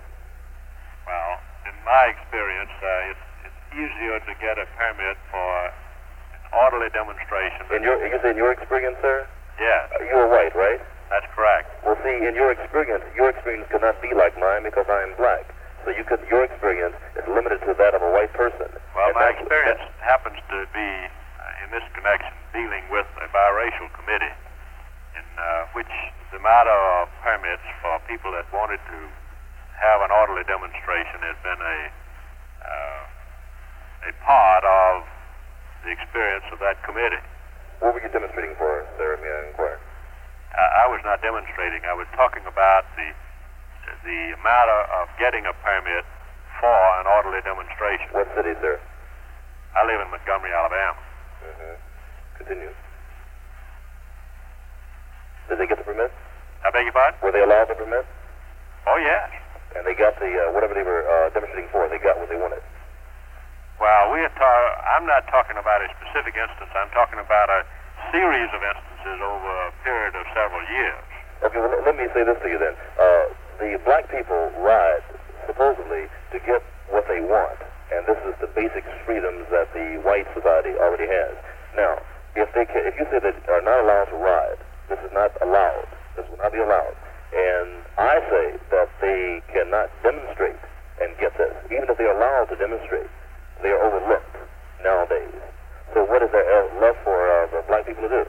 Well, in my experience, uh, it's, it's easier to get a permit for an orderly demonstration. In your, you say in your experience, sir? Yes. Uh, you are white, right? That's correct. Well, see, in your experience, your experience could not be like mine because I am black. So you could, your experience is limited to that of a white person. Well, and my that's, experience that's, happens to be, uh, in this connection, dealing with a biracial committee in uh, which the matter of permits for people that wanted to have an orderly demonstration has been a uh, a part of the experience of that committee. What were you demonstrating for, sir, may I inquire? Uh, I was not demonstrating. I was talking about the the matter of getting a permit for an orderly demonstration. What city, sir? I live in Montgomery, Alabama. Mm-hmm. Continue. Did they get the permit? I beg your pardon? Were they allowed the permit? Oh, yes. And they got the, uh, whatever they were uh, demonstrating for, they got what they wanted. Well, we are ta- I'm not talking about a specific instance. I'm talking about a series of instances over a period of several years. Okay, well, let me say this to you then. Uh, the black people ride, supposedly, to get what they want. And this is the basic freedoms that the white society already has. Now, if they can, if you say that are not allowed to ride, this is not allowed. This will not be allowed. And I say that they cannot demonstrate and get this. Even if they're allowed to demonstrate, they are overlooked nowadays. So what is there left for uh, the black people to do?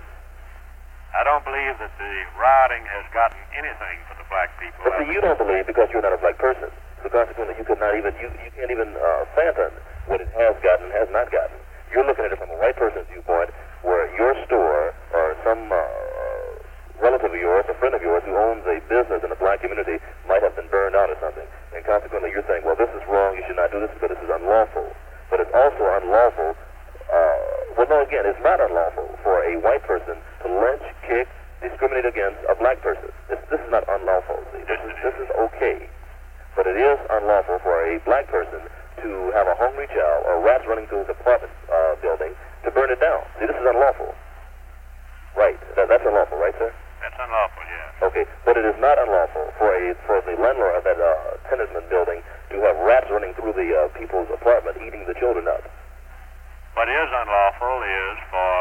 I don't believe that the rioting has gotten anything for the black people. But see, you don't believe because you're not a black person. So consequently, you could not even, you, you can't even uh, fathom what it has gotten and has not gotten. You're looking at it from a white person's viewpoint, where your store or some uh, relative of yours, a friend of yours who owns a business in the black community might have been burned out or something. And consequently, you're saying, well, this is wrong, you should not do this because this is unlawful. But it's also unlawful, uh, well, no, again, it's not unlawful for a white person to lynch, kick, discriminate against a black person. This, this is not unlawful. See? This is, this is okay. But it is unlawful for a black person to have a hungry child or rats running through his apartment uh, building to burn it down. See, this is unlawful. Right. That, that's unlawful, right, sir? That's unlawful, yes. Okay, but it is not unlawful for a for the landlord of that uh, tenement building to have rats running through the uh, people's apartment, eating the children up. What is unlawful is for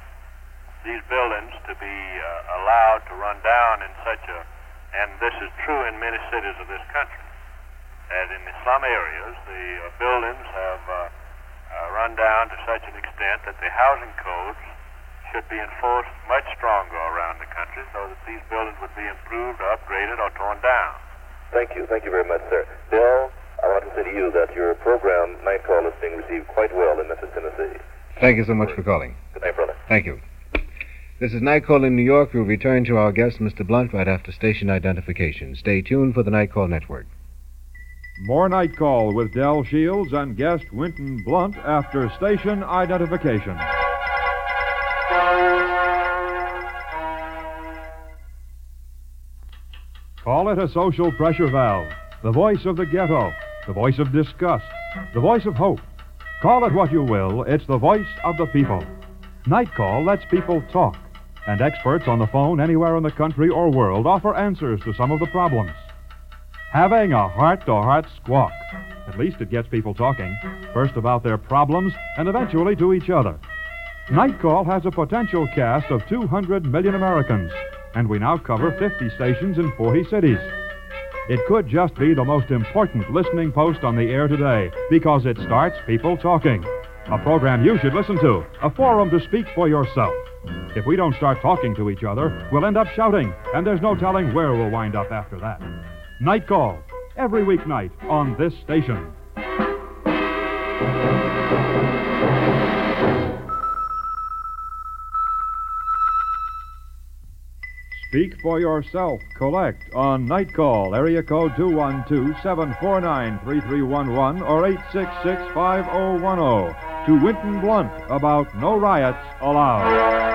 these buildings to be uh, allowed to run down in such a, and this is true in many cities of this country, that in the slum areas, the uh, buildings have uh, uh, run down to such an extent that the housing codes should be enforced much stronger around the country so that these buildings would be improved or upgraded or torn down. Thank you. Thank you very much, sir. Bill, I want to say to you that your program, Night Call, is being received quite well in Memphis, Tennessee. Thank you so much for calling. Good night, brother. Thank you. This is Night Call in New York. We'll return to our guest, Mister Blunt, right after station identification. Stay tuned for the Night Call Network. More Night Call with Del Shields and guest Winton Blunt after station identification. Call it a social pressure valve, the voice of the ghetto, the voice of disgust, the voice of hope. Call it what you will, it's the voice of the people. Night Call lets people talk, and experts on the phone anywhere in the country or world offer answers to some of the problems. Having a heart-to-heart squawk. At least it gets people talking, first about their problems and eventually to each other. Night Call has a potential cast of two hundred million Americans, and we now cover fifty stations in forty cities. It could just be the most important listening post on the air today because it starts people talking. A program you should listen to, a forum to speak for yourself. If we don't start talking to each other, we'll end up shouting, and there's no telling where we'll wind up after that. Night Call, every weeknight on this station. Speak for yourself. Collect on Night Call, area code two one two, seven four nine, three three one one or eight six six, five oh one oh to Winton Blunt about no riots allowed.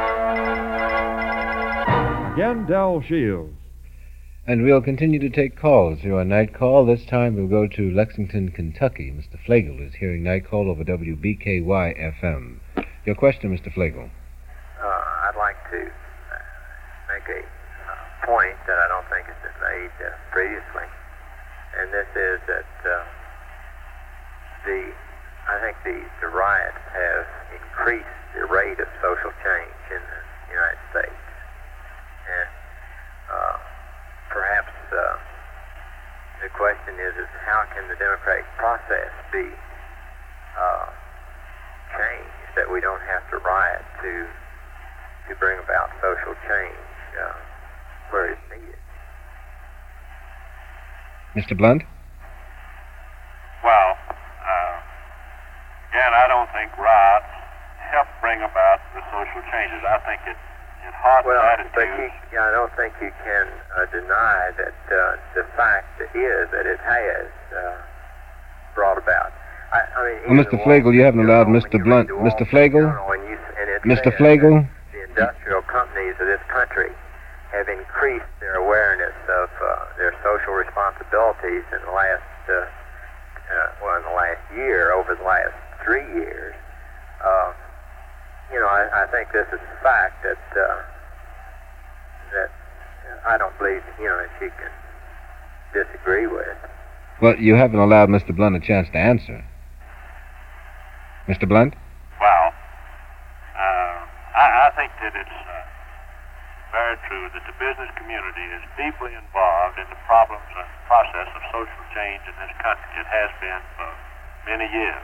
Again, Del Shields. And we'll continue to take calls through our Night Call. This time we'll go to Lexington, Kentucky. Mister Flegel is hearing Night Call over W B K Y F M. Your question, Mister Flegel. Uh, I'd like to uh, make a uh, point that I don't think has been made uh, previously, and this is that uh, the I think the, the riots have increased the rate of social change in the United States, and uh, perhaps uh, the question is, is how can the democratic process be uh, changed that we don't have to riot to to bring about social change uh, where it's needed? Mister Blunt? Well, uh, again, I don't think riots help bring about the social changes. I think it it hardens well, attitudes. But you, yeah, I don't think you can uh, deny that uh, the fact is that it has uh, brought about. I, I mean, well, Mister Flegel, you haven't allowed Mister Blunt. Mister Flegel? Mister Flegel? The industrial companies of this country have increased their awareness of uh, their social responsibilities in the last, uh, uh, well, in the last year, over the last three years. Uh, You know, I, I think this is a fact that uh, that I don't believe, you know, that you can disagree with. Well, you haven't allowed Mister Blunt a chance to answer. Mister Blunt? Well, uh, I, I think that it's uh, very true that the business community is deeply involved in the problems and process of social change in this country. It has been for many years.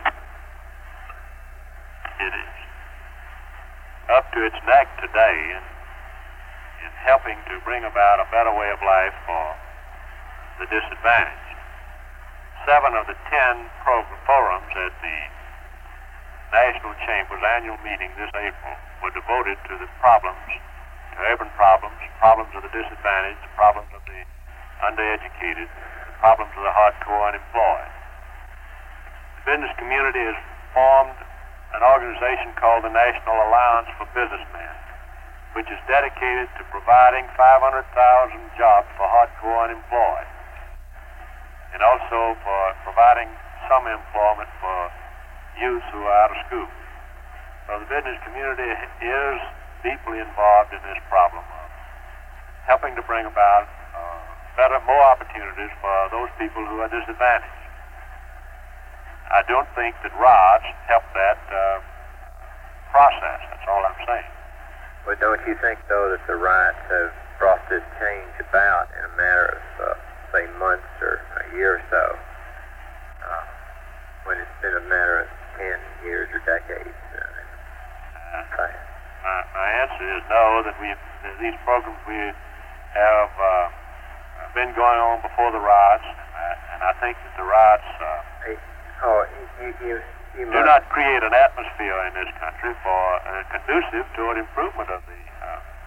It is up to its neck today in, in helping to bring about a better way of life for the disadvantaged. Seven of the ten pro- forums at the National Chamber's annual meeting this April were devoted to the problems, to urban problems, problems of the disadvantaged, the problems of the undereducated, the problems of the hardcore unemployed. The business community has formed an organization called the National Alliance for Businessmen, which is dedicated to providing five hundred thousand jobs for hardcore unemployed, and also for providing some employment for youth who are out of school. So the business community is deeply involved in this problem of helping to bring about uh, better, more opportunities for those people who are disadvantaged. I don't think that riots help that uh, process. That's all I'm saying. But don't you think, though, that the riots have brought this change about in a matter of, uh, say, months or a year or so, uh, when it's been a matter of ten years or decades? Uh, uh, my, my answer is no, that we that these programs we have uh, been going on before the riots, uh, and I think that the riots uh, Oh, you, you, you do not create an atmosphere in this country for uh, conducive to an improvement of the uh,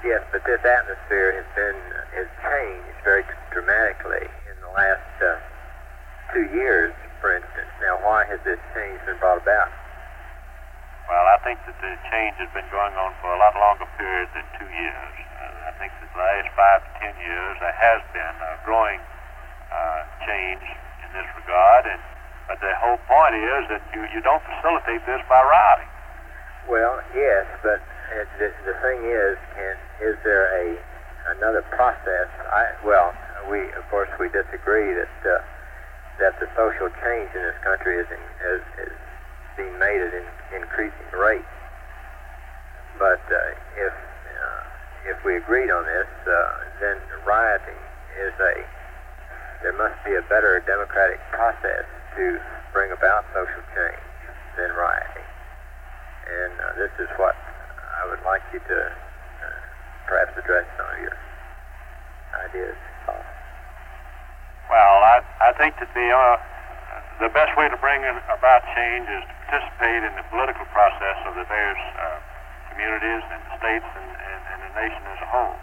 Yes, but this atmosphere has been has changed very dramatically in the last uh, two years, for instance. Now, why has this change been brought about? Well, I think that the change has been going on for a lot longer period than two years. Uh, I think that the last five to ten years there has been a growing uh, change in this regard, and but the whole point is that you, you don't facilitate this by rioting. Well, yes, but uh, the, the thing is, can, is there a another process? I well, we of course we disagree that uh, that the social change in this country is, in, is, is being made at an increasing rate. But uh, if uh, if we agreed on this, uh, then rioting is a there must be a better democratic process to bring about social change than rioting. And uh, this is what I would like you to uh, perhaps address some of your ideas. Well, I, I think that the uh, the best way to bring about change is to participate in the political process of the various uh, communities and the states and, and, and the nation as a whole.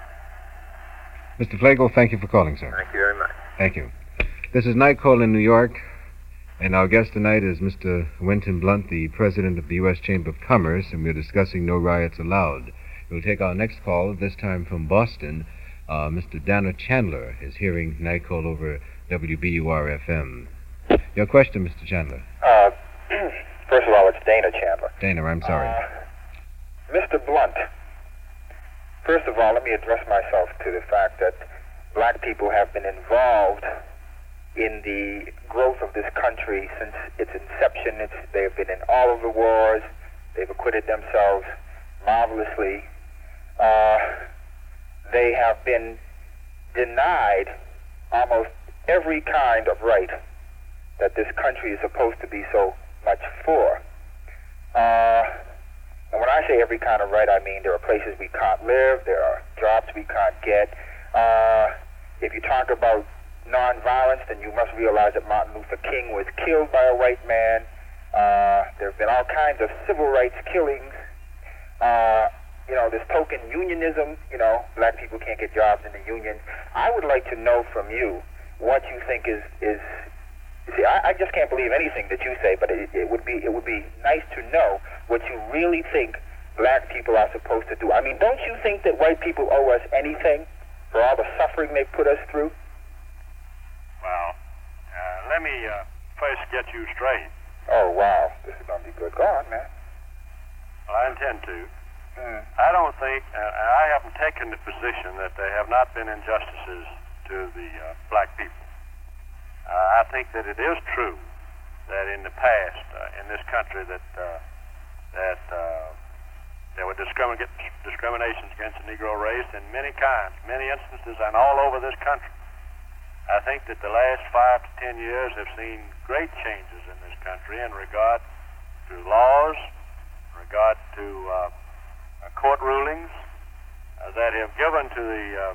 Mister Flagle, thank you for calling, sir. Thank you very much. Thank you. This is Night Call in New York, and our guest tonight is Mister Wynton Blunt, the president of the U S Chamber of Commerce, and we're discussing No Riots Allowed. We'll take our next call, this time from Boston. Uh, Mister Danner Chandler is hearing Night Call over W B U R F M. Your question, Mister Chandler. Uh, first of all, it's Dana Chandler. Dana, I'm sorry. Uh, Mister Blunt, first of all, let me address myself to the fact that black people have been involved in the growth of this country since its inception. It's, they've been in all of the wars. They've acquitted themselves marvelously. Uh, they have been denied almost every kind of right that this country is supposed to be so much for. Uh, and when I say every kind of right, I mean there are places we can't live, there are jobs we can't get. Uh, if you talk about nonviolence, then you must realize that Martin Luther King was killed by a white man. Uh, there have been all kinds of civil rights killings. Uh, you know, this token unionism, you know, black people can't get jobs in the union. I would like to know from you what you think is, is you see, I, I just can't believe anything that you say, but it, it would be it would be nice to know what you really think black people are supposed to do. I mean, don't you think that white people owe us anything for all the suffering they put us through? Well, uh, let me uh, first get you straight. Oh, wow. This is going to be good. Go on, man. Well, I intend to. Mm. I don't think, uh, I haven't taken the position that there have not been injustices to the uh, black people. Uh, I think that it is true that in the past, uh, in this country, that uh, that uh, there were discrimin- discriminations against the Negro race in many kinds, many instances, and all over this country. I think that the last five to ten years have seen great changes in this country in regard to laws, in regard to uh, court rulings uh, that have given to the uh,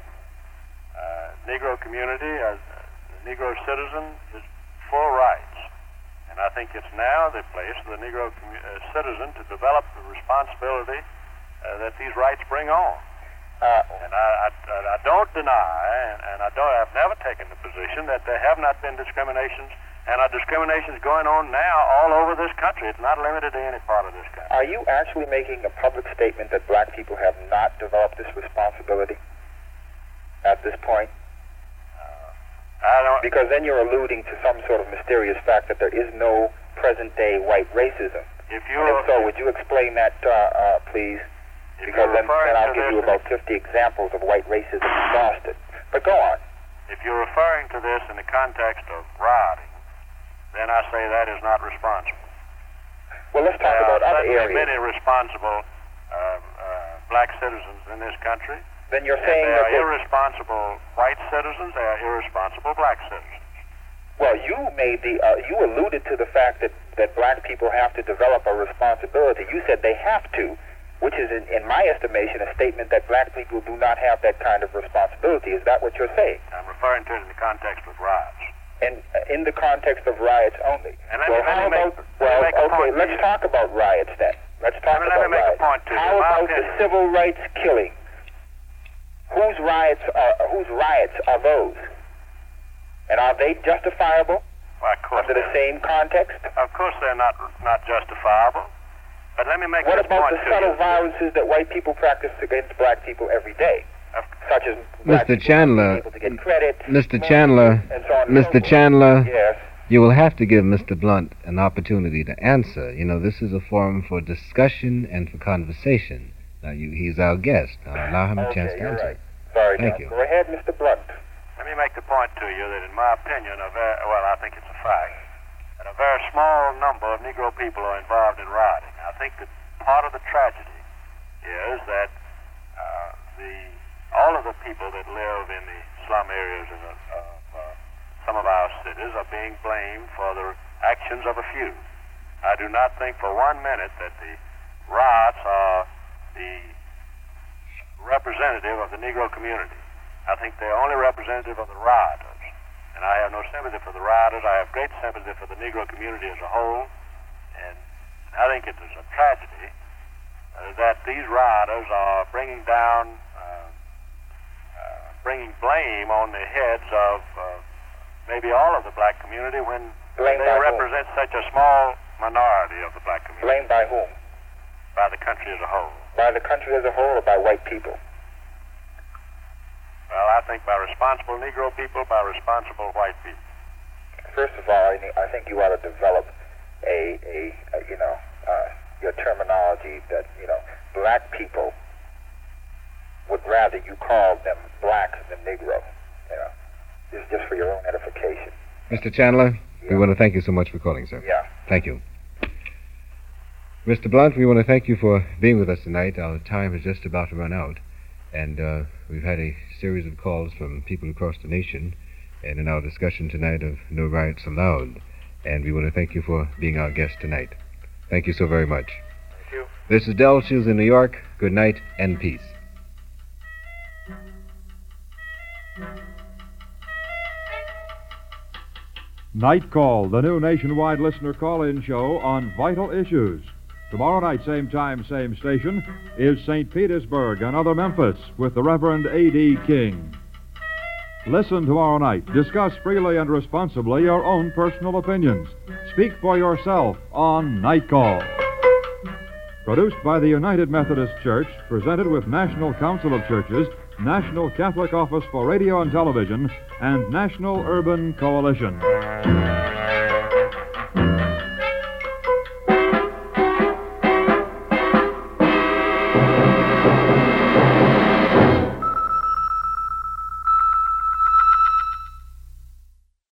uh, Negro community, uh, the Negro citizen, his full rights. And I think it's now the place for the Negro commu- uh, citizen to develop the responsibility uh, that these rights bring on. Uh, and I, I, I don't deny, and, and I don't, I've never taken the position that there have not been discriminations, and are discriminations going on now all over this country. It's not limited to any part of this country. Are you actually making a public statement that black people have not developed this responsibility at this point? Uh, I don't. Because then you're alluding to some sort of mysterious fact that there is no present-day white racism. If you, and if so, would you explain that, uh, uh, please? Because then, then I'll give you about fifty examples of white racism in Boston. But go on. If you're referring to this in the context of rioting, then I say that is not responsible. Well, let's talk there about are other areas. Many responsible uh, uh, black citizens in this country. Then you're saying there that are irresponsible white citizens. There are irresponsible black citizens. Well, you made the uh, you alluded to the fact that that black people have to develop a responsibility. You said they have to. Which is, in, in my estimation, a statement that black people do not have that kind of responsibility. Is that what you're saying? I'm referring to it in the context of riots. And uh, in the context of riots only. And let well, me, how let me about, make, well, let me make okay, let's you. talk about riots then. Let's talk let me, about let me make riots. A point to how you. about the civil rights killing whose riots are whose riots are those? And are they justifiable Well, of course under the they're- same context? Of course they're not not justifiable. But let me make What this about point the to subtle you. violences that white people practice against black people every day, such as black Mister people Chandler, being able to get credit, Mister Chandler, and so on and Mister so forth? Chandler, Yes. you will have to give Mister Blunt an opportunity to answer. You know, this is a forum for discussion and for conversation. Now, you, he's our guest. Now, allow him a Okay, chance to you're answer. right. Sorry, Thank John. you. Go ahead, Mister Blunt. Let me make the point to you that, in my opinion, a very, well, I think it's a fact, that a very small number of Negro people are involved in rioting. I think that part of the tragedy is that uh, the all of the people that live in the slum areas in the, of uh, some of our cities are being blamed for the actions of a few. I do not think for one minute that the riots are the representative of the Negro community. I think they're only representative of the rioters. And I have no sympathy for the rioters. I have great sympathy for the Negro community as a whole. And I think it is a tragedy uh, that these rioters are bringing down, uh, uh, bringing blame on the heads of uh, maybe all of the black community when Blame they by whom? represent such a small minority of the black community. Blamed by whom? By the country as a whole. By the country as a whole or by white people? Well, I think by responsible Negro people, by responsible white people. First of all, I think- I think you ought to develop a, a, a you know, uh, your terminology that, you know, black people would rather you call them black than Negro. You know, this is just for your own edification. Mister Chandler, Yeah. we want to thank you so much for calling, sir. Yeah. Thank you. Mister Blunt, we want to thank you for being with us tonight. Our time is just about to run out, and uh, we've had a series of calls from people across the nation, and in our discussion tonight of No Riots Allowed, and we want to thank you for being our guest tonight. Thank you so very much. Thank you. This is Del Shields in New York. Good night and peace. Night Call, the new nationwide listener call-in show on vital issues. Tomorrow night, same time, same station, is Saint Petersburg and other Memphis with the Reverend A D King. Listen tomorrow night. Discuss freely and responsibly your own personal opinions. Speak for yourself on Night Call. Produced by the United Methodist Church, presented with National Council of Churches, National Catholic Office for Radio and Television, and National Urban Coalition.